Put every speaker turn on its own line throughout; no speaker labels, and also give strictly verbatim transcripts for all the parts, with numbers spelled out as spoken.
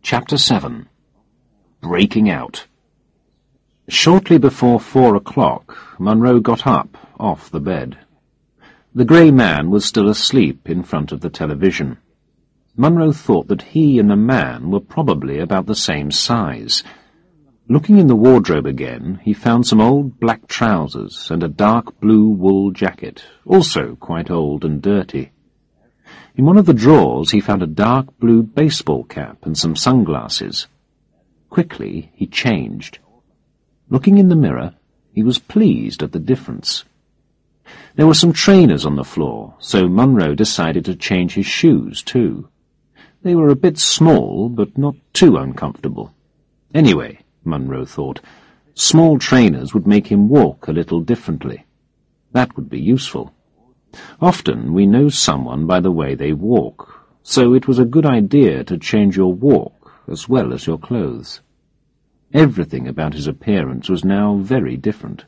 Chapter seven. Breaking Out. Shortly before four o'clock, Munro got up off the bed. The grey man was still asleep in front of the television. Munro thought that he and the man were probably about the same size. Looking in the wardrobe again, he found some old black trousers and a dark blue wool jacket, also quite old and dirty. In one of the drawers he found a dark blue baseball cap and some sunglasses. Quickly he changed. Looking in the mirror, he was pleased at the difference. There were some trainers on the floor, so Munro decided to change his shoes too. They were a bit small, but not too uncomfortable. Anyway, Munro thought, small trainers would make him walk a little differently. That would be useful. Often we know someone by the way they walk, so it was a good idea to change your walk as well as your clothes. Everything about his appearance was now very different.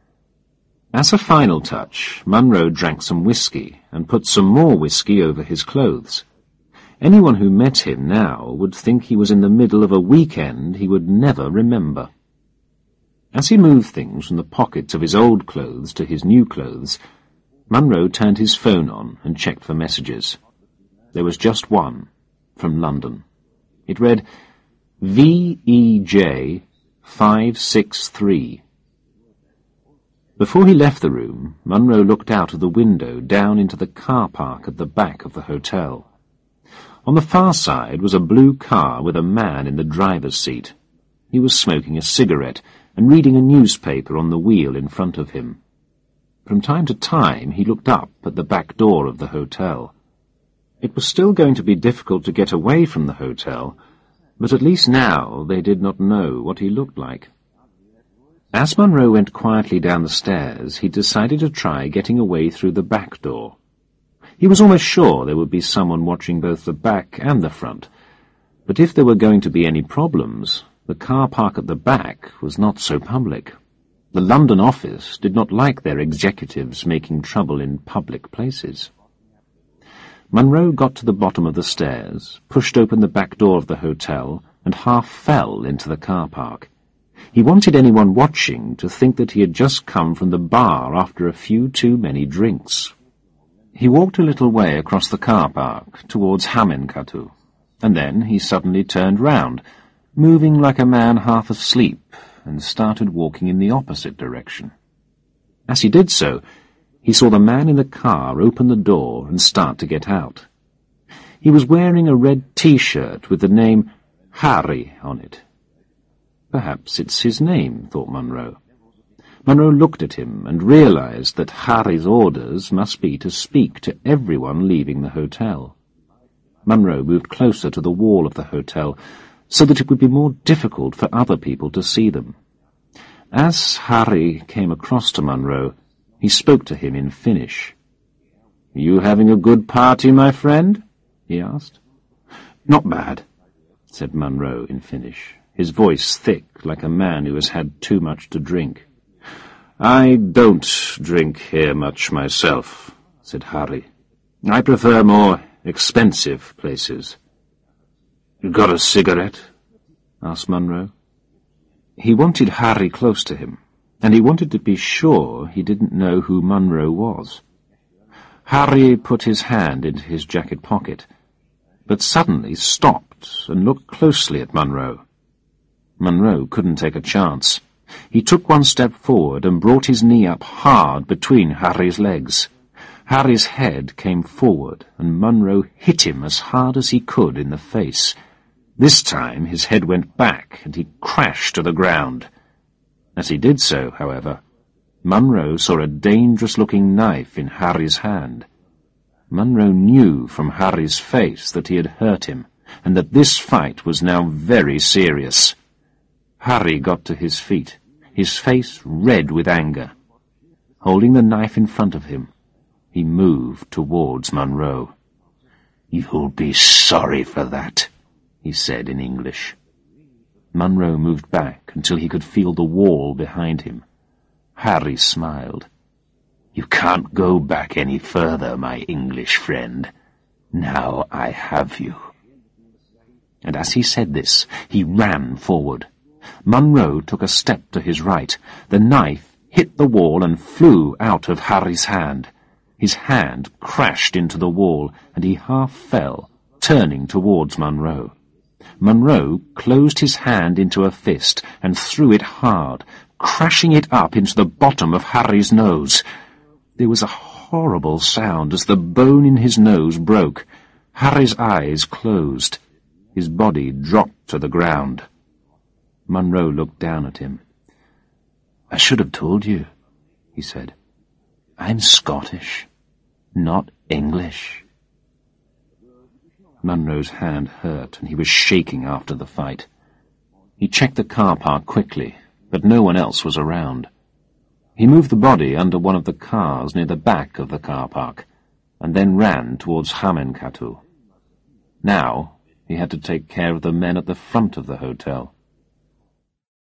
As a final touch, Munro drank some whisky and put some more whisky over his clothes. Anyone who met him now would think he was in the middle of a weekend he would never remember. As he moved things from the pockets of his old clothes to his new clothes, Munro turned his phone on and checked for messages. There was just one, from London. It read, V E J five six three. Before he left the room, Munro looked out of the window down into the car park at the back of the hotel. On the far side was a blue car with a man in the driver's seat. He was smoking a cigarette and reading a newspaper on the wheel in front of him. From time to time he looked up at the back door of the hotel. It was still going to be difficult to get away from the hotel, but at least now they did not know what he looked like. As Munro went quietly down the stairs, he decided to try getting away through the back door. He was almost sure there would be someone watching both the back and the front, but if there were going to be any problems, the car park at the back was not so public. The London office did not like their executives making trouble in public places. Munro got to the bottom of the stairs, pushed open the back door of the hotel, and half fell into the car park. He wanted anyone watching to think that he had just come from the bar after a few too many drinks. He walked a little way across the car park towards Hamenkatu, and then he suddenly turned round, moving like a man half asleep, and started walking in the opposite direction. As he did so, he saw the man in the car open the door and start to get out. He was wearing a red T-shirt with the name Harry on it. Perhaps it's his name, thought Munro. Munro looked at him and realized that Harry's orders must be to speak to everyone leaving the hotel. Munro moved closer to the wall of the hotel, so that it would be more difficult for other people to see them. As Harry came across to Munro, he spoke to him in Finnish. "You having a good party, my friend?" he asked. "Not bad," said Munro in Finnish, his voice thick like a man who has had too much to drink. "I don't drink here much myself," said Harry. "I prefer more expensive places." "Got a cigarette?" asked Munro. He wanted Harry close to him, and he wanted to be sure he didn't know who Munro was. Harry put his hand into his jacket pocket, but suddenly stopped and looked closely at Munro. Munro couldn't take a chance. He took one step forward and brought his knee up hard between Harry's legs. Harry's head came forward, and Munro hit him as hard as he could in the face. This time his head went back, and he crashed to the ground. As he did so, however, Munro saw a dangerous-looking knife in Harry's hand. Munro knew from Harry's face that he had hurt him, and that this fight was now very serious. Harry got to his feet, his face red with anger. Holding the knife in front of him, he moved towards Munro. "You'll be sorry for that," he said in English. Munro moved back until he could feel the wall behind him. Harry smiled. "You can't go back any further, my English friend. Now I have you." and as he said this, he ran forward. Munro took a step to his right. The knife hit the wall and flew out of Harry's hand. His hand crashed into the wall, and he half fell, turning towards Munro. Munro closed his hand into a fist and threw it hard, crashing it up into the bottom of Harry's nose. There was a horrible sound as the bone in his nose broke. Harry's eyes closed. His body dropped to the ground. Munro looked down at him. "I should have told you," he said. "I'm Scottish, not English." Munro's hand hurt, and he was shaking after the fight. He checked the car park quickly, but no one else was around. He moved the body under one of the cars near the back of the car park, and then ran towards Hamenkatu. Now he had to take care of the men at the front of the hotel.